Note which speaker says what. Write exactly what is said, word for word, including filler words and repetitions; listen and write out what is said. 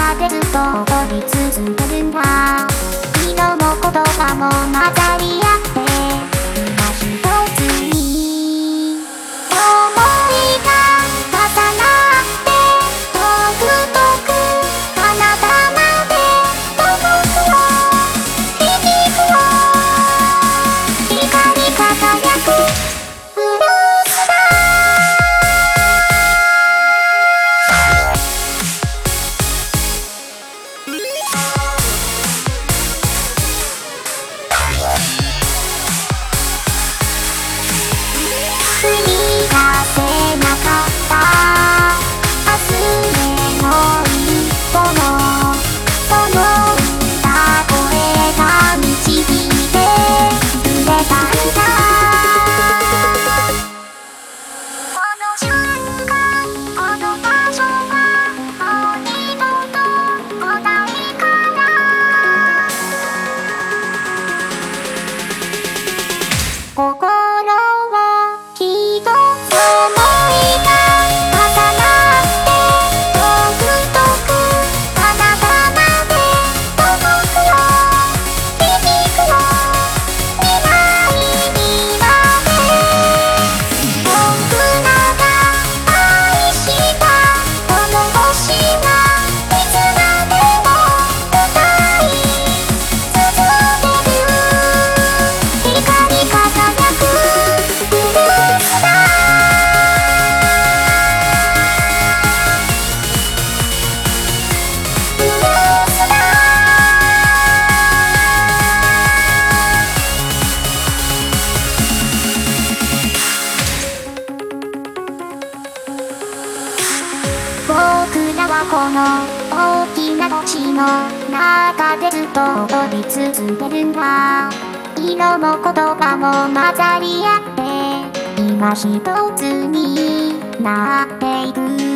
Speaker 1: 中でずっと踊り続けるんだ。色も言葉も混ざり合って今一つに想いが重なって遠く遠く彼方まで届くよ響くよ光り輝くブルースだ。踏み出せなかった明日への一歩もその歌声が導いてくれたんだ。この瞬間この場所はもう二度と来ないから心僕らはこの大きな土地の中でずっと踊り続けるんだ。色も言葉も混ざり合って今一つになっていく。